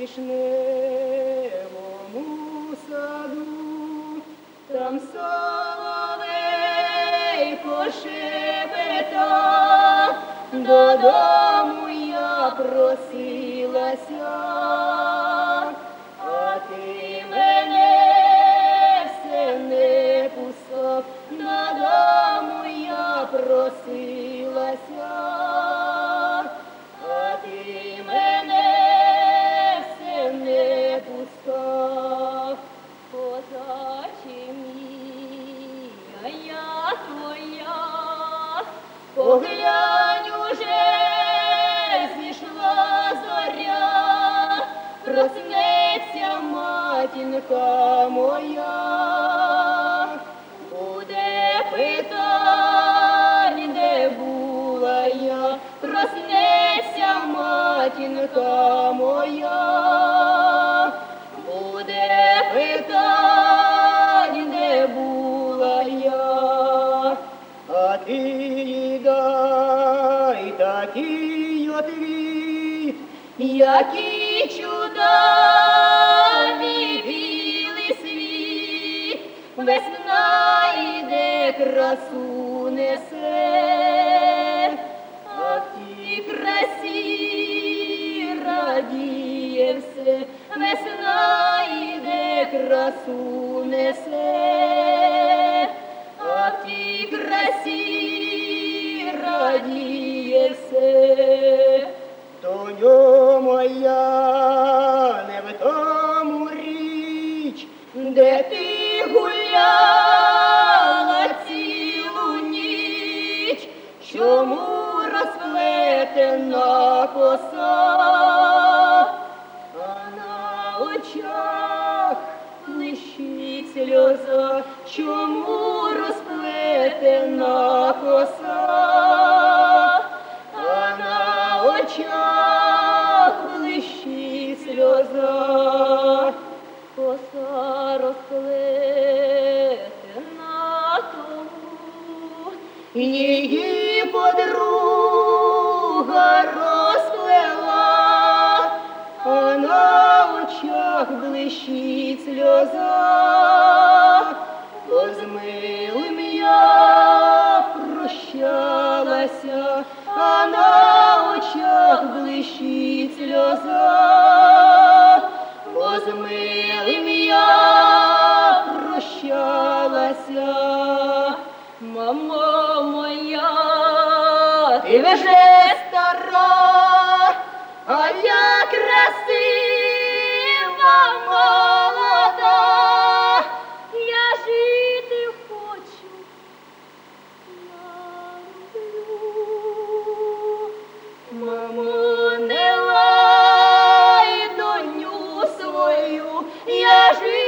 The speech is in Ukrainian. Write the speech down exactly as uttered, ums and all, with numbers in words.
вишневому саду, там соловейко шепета, додому я просилася, а ти мене все не пускав, додому я просилася, а ти мене все не пускав. Козаче мій, а я твоя, поглянь, уже зійшла зоря, проснеться матінка моя, буде питань, де була я, проснеться матінка моя, буде питань, де була я, а ти їй дай такий отвіт, який чудовий білий світ, весна йде, красу несе, а в тій красі радіє все, весна йде, красу несе, а в тій красі радіє все. Доньо моя, не в тому річ, де ти гуляла цілу ніч, чому розплетена коса, а на очах блищить сльоза, чому розплетена коса, а на очах блищить сльоза, коса розплетена тому, її подруга розплела, а на очах блищить сльоза, бо з милим я прощалася, а на очах блищить сльоза, бо з милим я прощалася. Мамо моя, ти вже стара, а я красива молода, я жити хочу, я люблю. Мамо, не лай доню свою, я жити